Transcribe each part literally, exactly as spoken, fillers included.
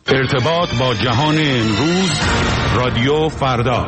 ارتباط با جهان امروز، رادیو فردا.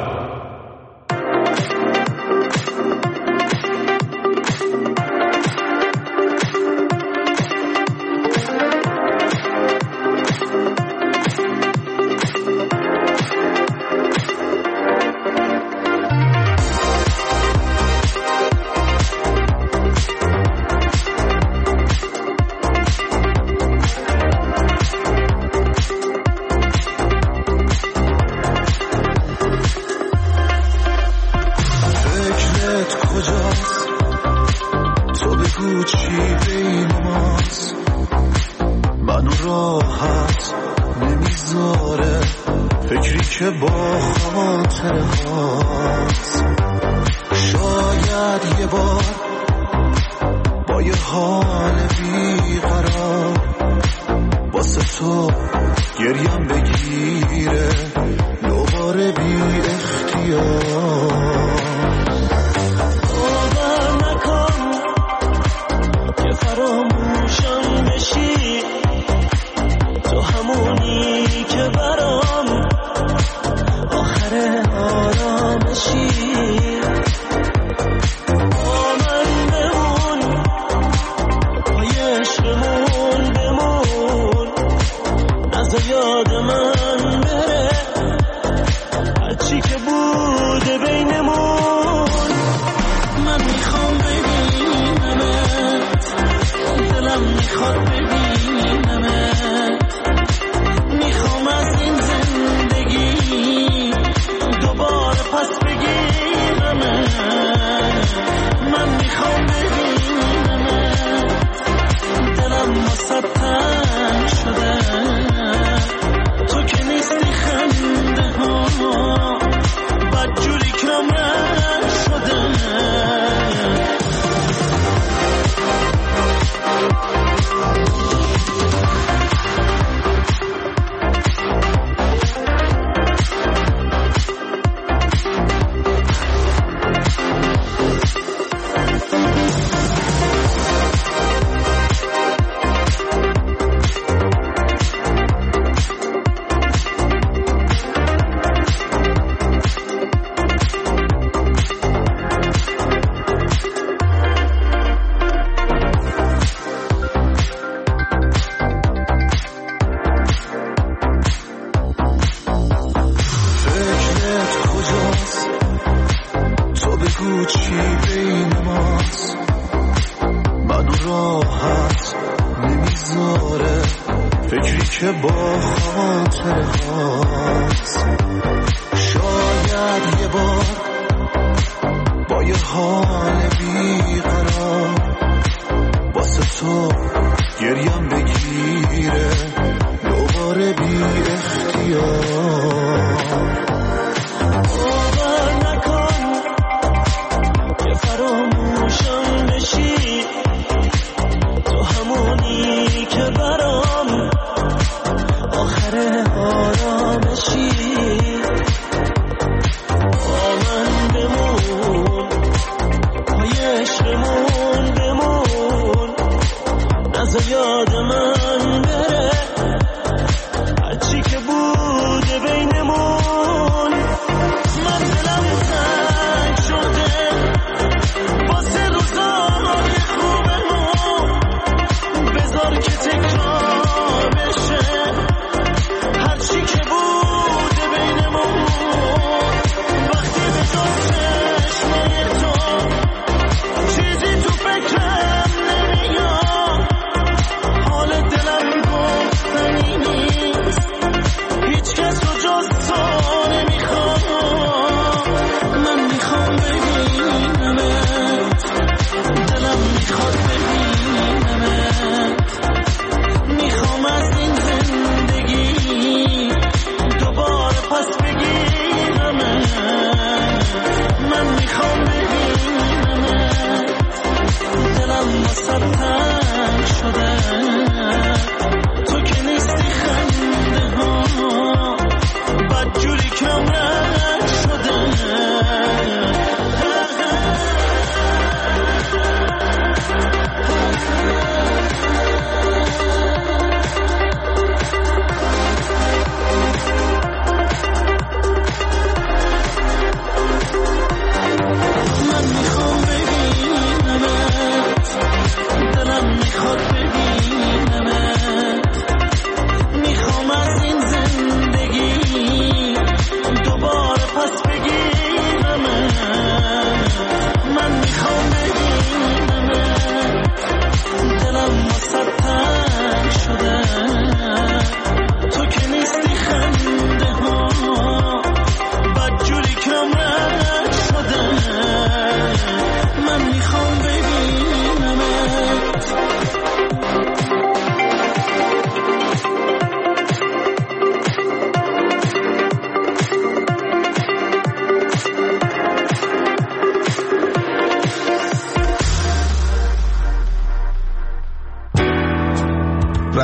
یاد من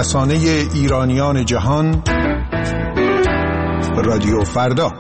رسانه ایرانیان جهان، رادیو فردا.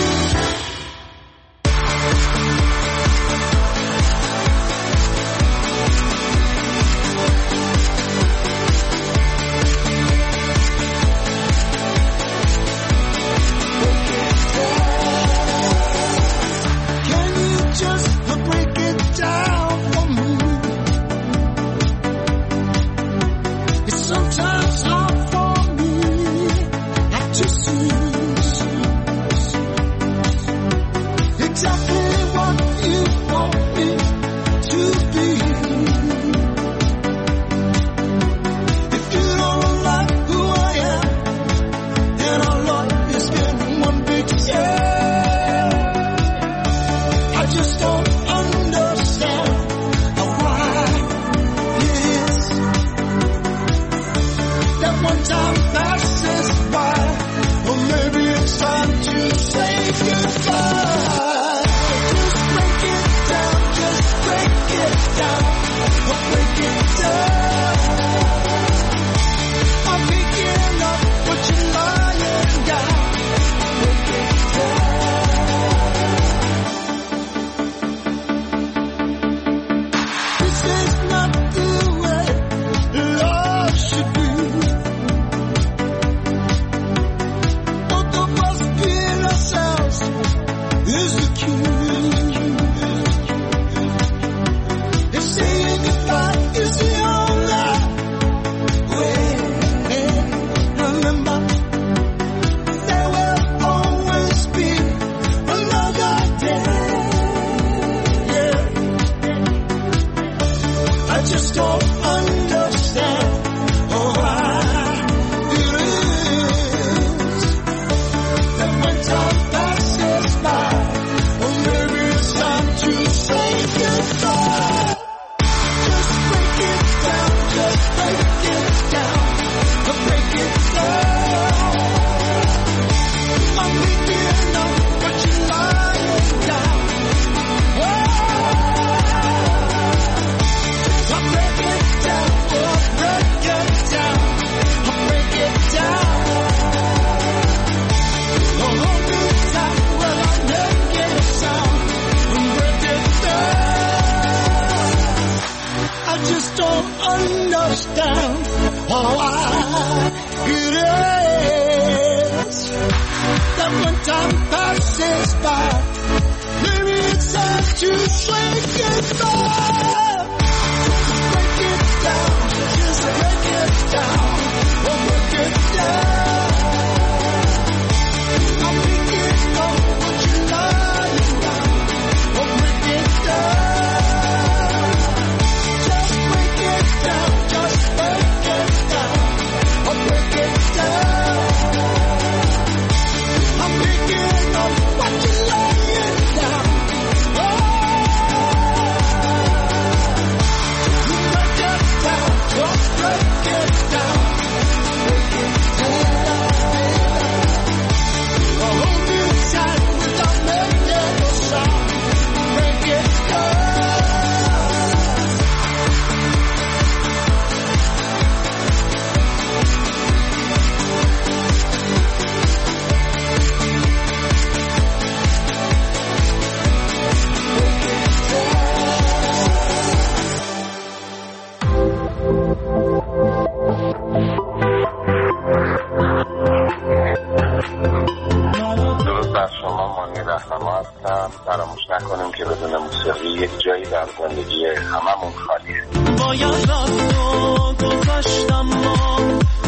فراموش نکنیم که بدون موسیقی یک جایی در زندگی هممون خالیه. باید رفت و گذاشتم ما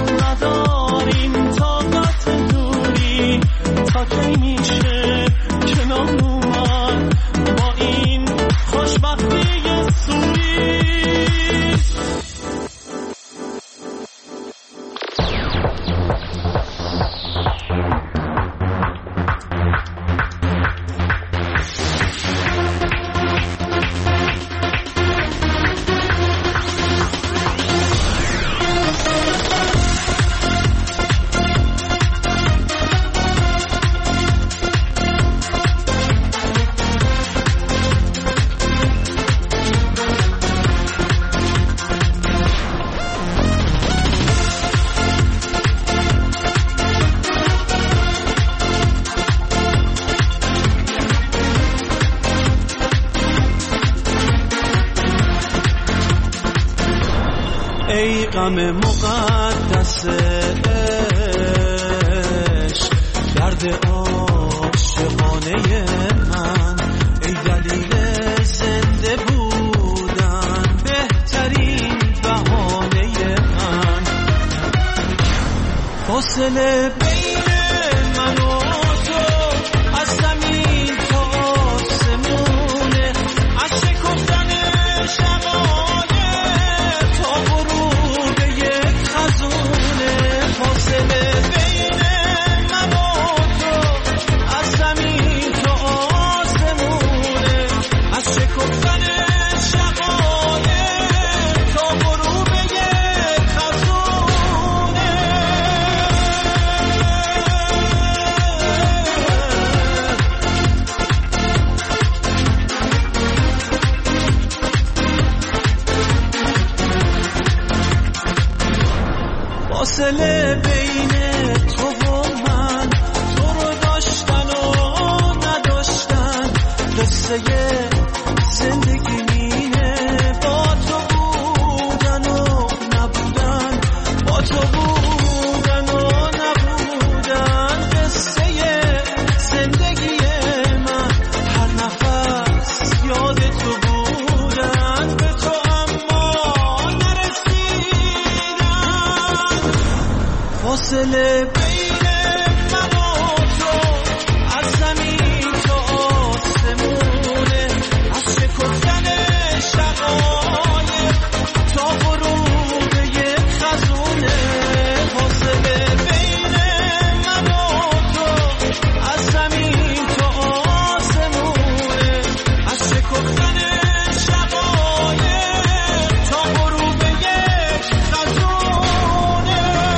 نداریم طاقت دوری تا کی میشه کنار اومد با این خوشبختی سوری. غم مقدس عشق، درد عاشقانه من، ای دلیل زنده بودن، بهترین بهانه من. فاصله بین من و تو از زمین تا آسمونه، از شکفتن شقایق تا غروب یک خزونه. فاصله بین من و تو از زمین تا آسمونه، از شکفتن شقایق تا غروب یک خزونه. فاصله بین تو و من، تو رو داشتن و نداشتن، قصه زندگی مینه، با تو بودن و نبودن، با تو بودن و نبودن، قصه زندگی من. هر نفس یاد تو بودن، به تو اما نرسیدن. فاصله بین من و تو از زمین تا آسمونه، از شکفتن شقایق تا غروب یک خزونه. فاصله بین من و تو از زمین تا آسمونه، از شکفتن شقایق تا غروب یک خزونه.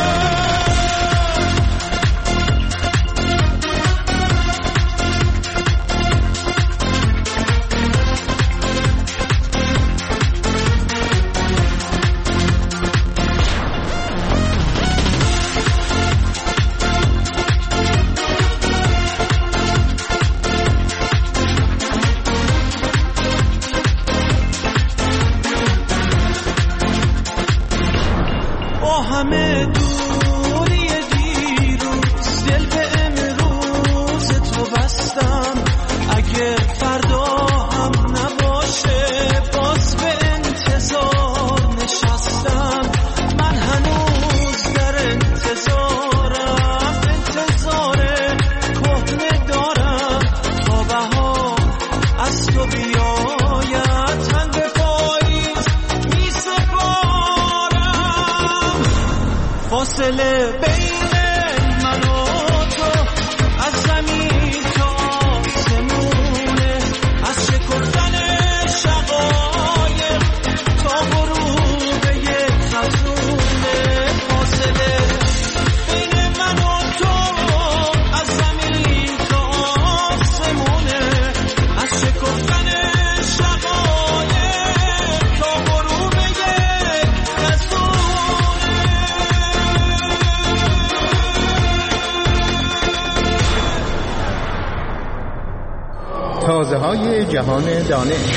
با همه دوری دیروز، دل به امروز تو بستم. اگه فردا هم نباشه، باز به انتظار نشستم. من هنوز در انتظارم، انتظار کهنه دارم، تا بهار از تو بیاید، تن به پاییز می سپارم. فاصله بین من و تو از زمین تا آسمونه، از شکفتن شقایق تا غروب یک خزونه. فاصله بین من و تو از زمین تا آسمونه، از شکفتن شقایق تا غروب یک خزونه. تازه های جهان دانش.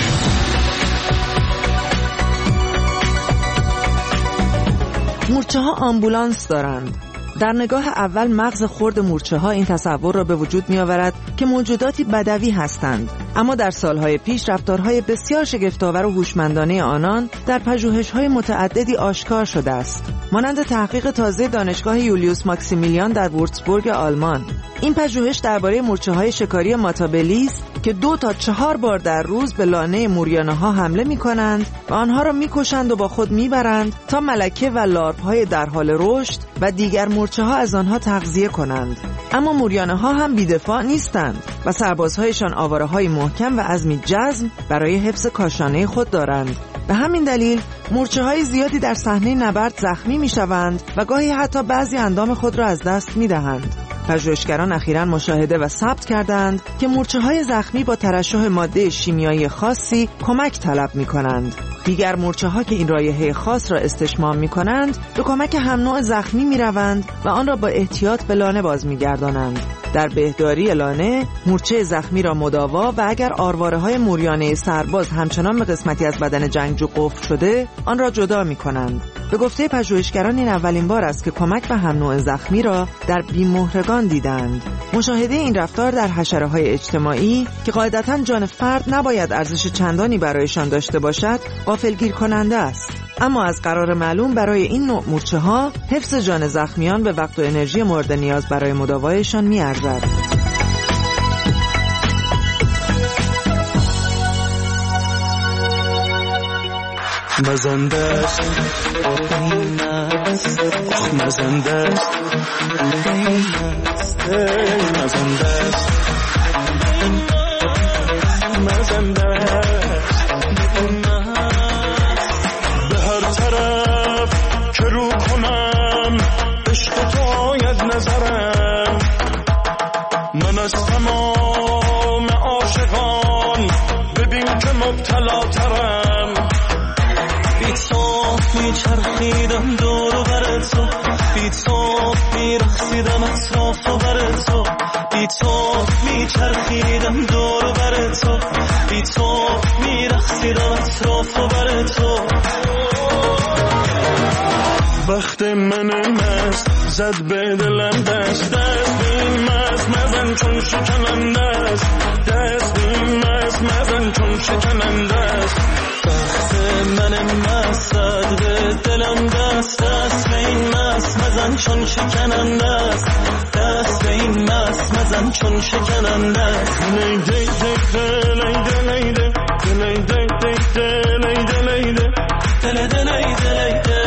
مورچه ها آمبولانس دارند. در نگاه اول مغز خرد مورچه ها این تصور را به وجود می آورد که موجوداتی بدوی هستند، اما در سالهای پیش رفتارهای بسیار شگفت‌آور و هوشمندانه آنان در پژوهش‌های متعددی آشکار شده است، مانند تحقیق تازه دانشگاه یولیوس ماکسیمیلیان در وورتزبورگ آلمان. این پژوهش درباره مورچه‌های شکاری ماتابلی است که دو تا چهار بار در روز به لانه موریانه‌ها حمله می‌کنند و آنها را می‌کشند و با خود می‌برند تا ملکه و لارپ‌های در حال رشد و دیگر مورچه‌ها از آنها تغذیه کنند. اما موریانه‌ها هم بی‌دفاع نیستند و سربازهایشان آواره‌های محکم و عزمی جزم برای حفظ کاشانه خود دارند. به همین دلیل مورچه‌های زیادی در صحنه نبرد زخمی می‌شوند و گاهی حتی بعضی اندام خود را از دست می‌دهند. پژوهشگران اخیراً مشاهده و ثبت کردند که مورچه‌های زخمی با ترشح ماده شیمیایی خاصی کمک طلب می‌کنند. دیگر مورچه‌ها که این رایحه خاص را استشمام می‌کنند، به کمک هم نوع زخمی می‌روند و آن را با احتیاط به لانه باز می‌گردانند. در بهداری لانه، مورچه زخمی را مداوا و اگر آرواره‌های موریانه سرباز همچنان به قسمتی از بدن جنگجو قفل شده، آن را جدا می‌کنند. به گفته پژوهشگران این اولین بار است که کمک به هم نوع زخمی را در بیمهرگان دیدند. مشاهده این رفتار در حشره‌های اجتماعی که قاعدتاً جان فرد نباید ارزش چندانی برایشان داشته باشد، غافلگیر کننده است. اما از قرار معلوم برای این نوع مورچه‌ها حفظ جان زخمیان به وقت و انرژی مورد نیاز برای مداوایشان می‌ارزد. مزنده است این است آخ مزنده است این است مزنده است مزنده است به هر طرف که رو کنم عشق تو آید نظرم من از تمام عاشقان ببین که مبتلا ترم بی تو میچرخیدم دور و بر تو بی تو میرخصیدم اطراف و بر تو بی تو میچرخیدم دور و بر تو بی تو میرخصیدم اطراف و بر تو وقت من مست زد به دلم دست دست این مست مزن چون شکننده است دست این مست مزن چون شکننده است وقت من مست زد به دلم دست دست به این مست مزن چون شکننده است دست به این مست مزن چون شکننده است لیده لیده لیده لیده لیده لیده لیده لیده لیده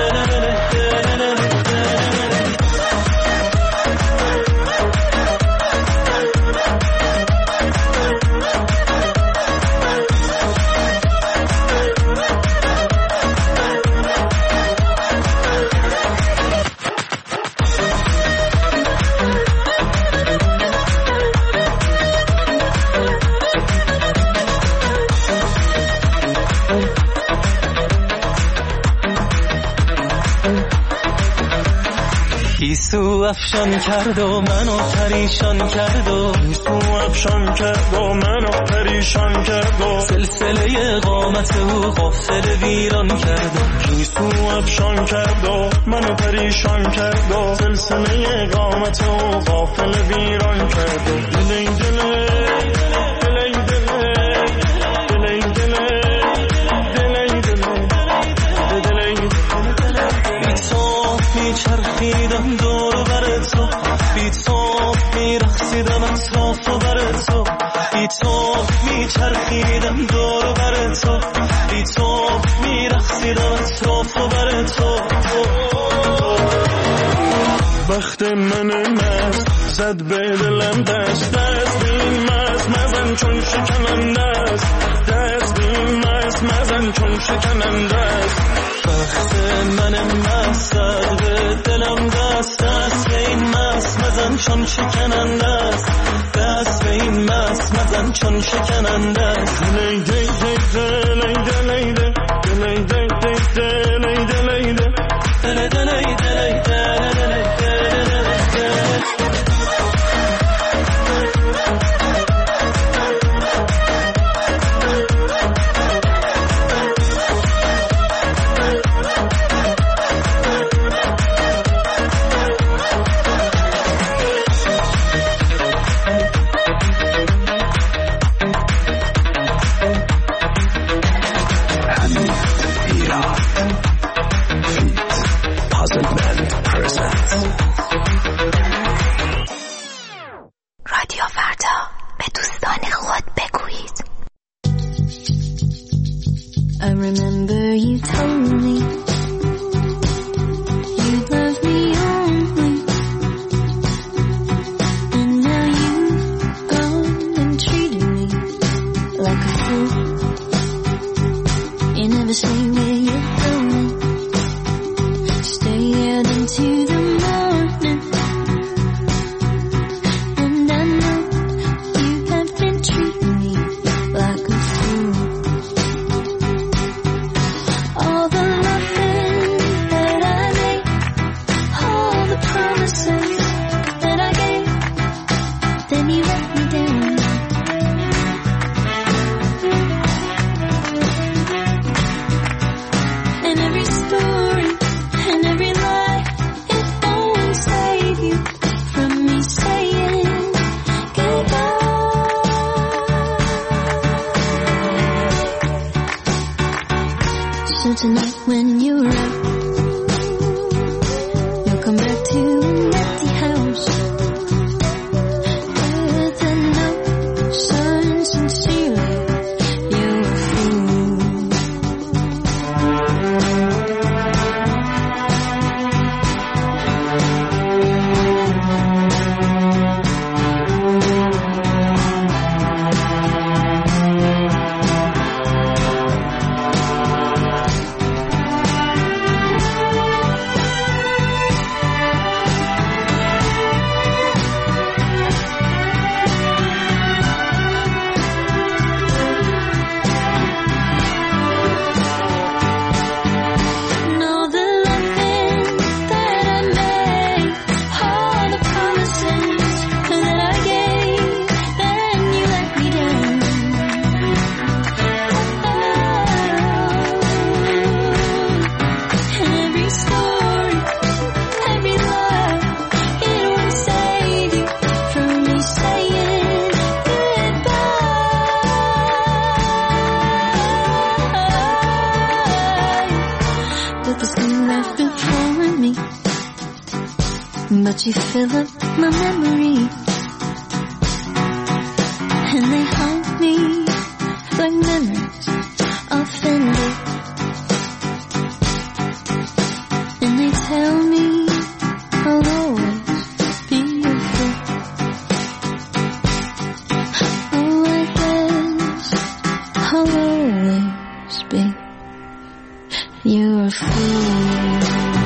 گیسو افشان کرد و منو پریشان کرد و گیسو افشان کرد و منو پریشان کرد و سلسله قامت او غافل ویران کرد و گیسو افشان کرد و منو پریشان کرد و سلسله قامت او غافل ویران کرد و دلی دلی دلی دلی دلی دلی دلی دلی بی تو میچرخیدم دور و بر تو بی تو میرخصیدم اطراف و بر تو بی تو میچرخیدم دور و بر تو بی تو میرخصیدم اطراف و بر تو وقت من مست زد به دلم دست دست این مست مزن چون شکننده است دست این مست مزن چون شکننده است وقت من مست زد به دلم دست دست به این مست مزن چون شکننده است دست به این مست مزن چون شکننده است لیده لیده لیده لیده لیده لیده لیده لیده لیده لیده you fill up my memory, and they haunt me like memories offended, and they tell me I'll always be your friend. Oh, I guess I'll always be your fool.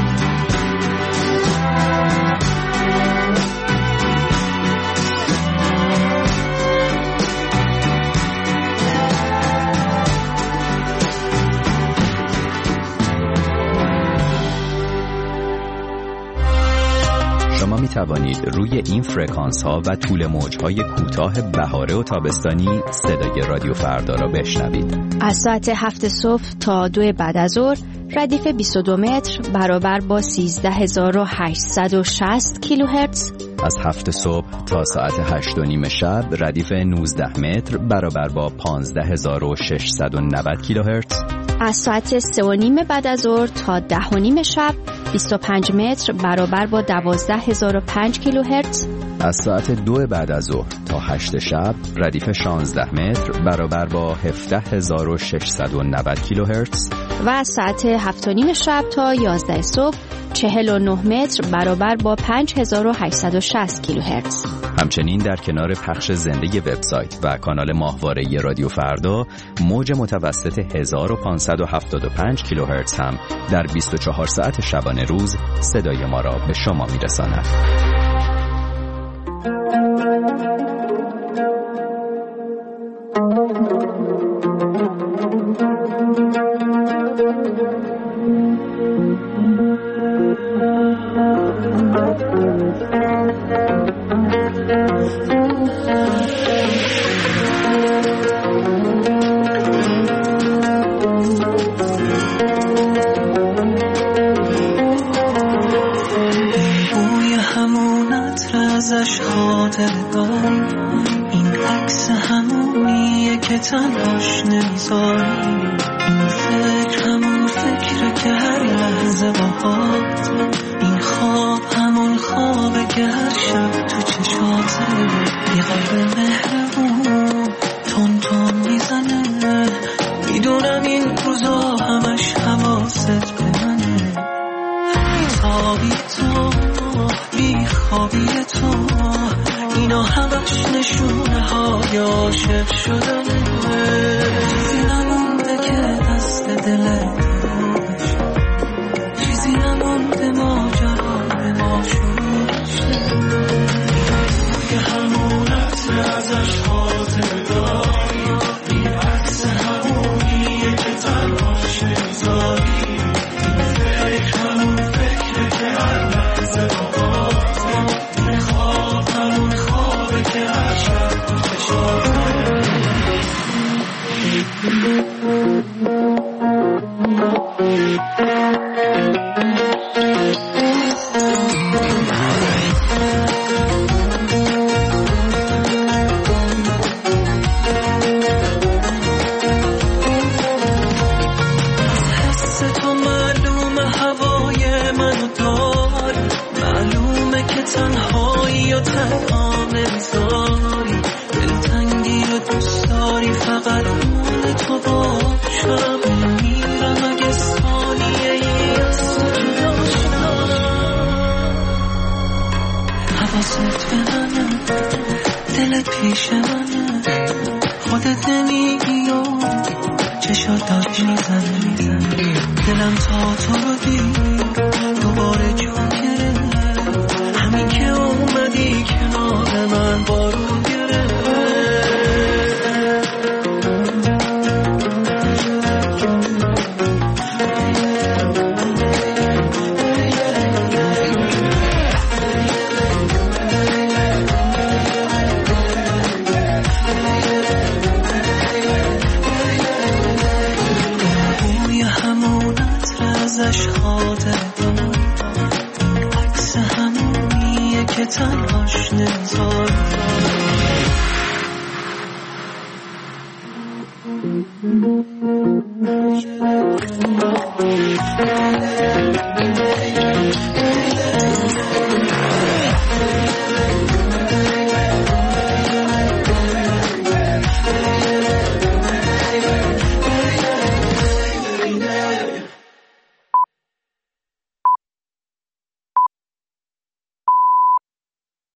شما می توانید روی این فرکانس ها و طول موج های کوتاه بهاره و تابستانی صدای رادیو فردا را بشنوید. از ساعت هفت صبح تا دو بعد از ظهر ردیف بیست و دو متر برابر با سیزده هزار و هشتصد و شصت کیلوهرتز. از هفت صبح تا ساعت هشت و نیم شب ردیف نوزده متر برابر با پانزده هزار و ششصد و نود کیلوهرتز. از ساعت سه و نیم بعد از ظهر تا ده و نیم شب بیست و پنج متر برابر با دوازده هزار و پنج کیلوهرتز. از ساعت دو بعد از ظهر تا هشت شب ردیف شانزده متر برابر با هفده هزار و ششصد و نود کیلوهرتز. و از ساعت هفت و نیم شب تا یازده صبح چهل و نه متر برابر با پنج هزار و هشتصد و شصت کیلوهرتز. همچنین در کنار پخش زنده وبسایت و کانال ماهواره رادیو فردا، موج متوسط هزار و پانصد و هفتاد و پنج کیلوهرتز هم در بیست و چهار ساعت شبانه روز صدای ما را به شما میرساند. این عکس همونیه که تنهاش نمیذاری، این فکر همون فکره که هر لحظه باهات، این خواب همون خوابه که هر شب تو چشاته، یه قلب مهربون تون تون میزنه، میدونم این روزا همش حواست به منه، بیتابی تو بیخوابی تو، اینا همش نشونه های عاشق شدنه، چیزی نمونده که دست دلت باشه، چیزی نمونده ماجرا به ما شروع شه، که همون عطر ازش خاطر داری، این عکس همونیه که تنهاش نمیذاری، این فکر همون فکره که هر لحظه باهات، این خواب همون خوابه که هر شب تو چشاته. تنهایی و تنها نمیذاری، دلتنگی رو دوست داری فقط مال تو باشم، میرم اگه ثانیه ای از تو جدا شدم، حواست به منه، دلت پیش منه، خودت نمیگی و چشات داشت میزنه، دلم تا تو رو دید دوباره جون گرفت، همین که اومدی کنار من بارون گرفت. بوی همون عطر ازش خاطر داری، این عکس همونیه که تنهاش نمیذاری.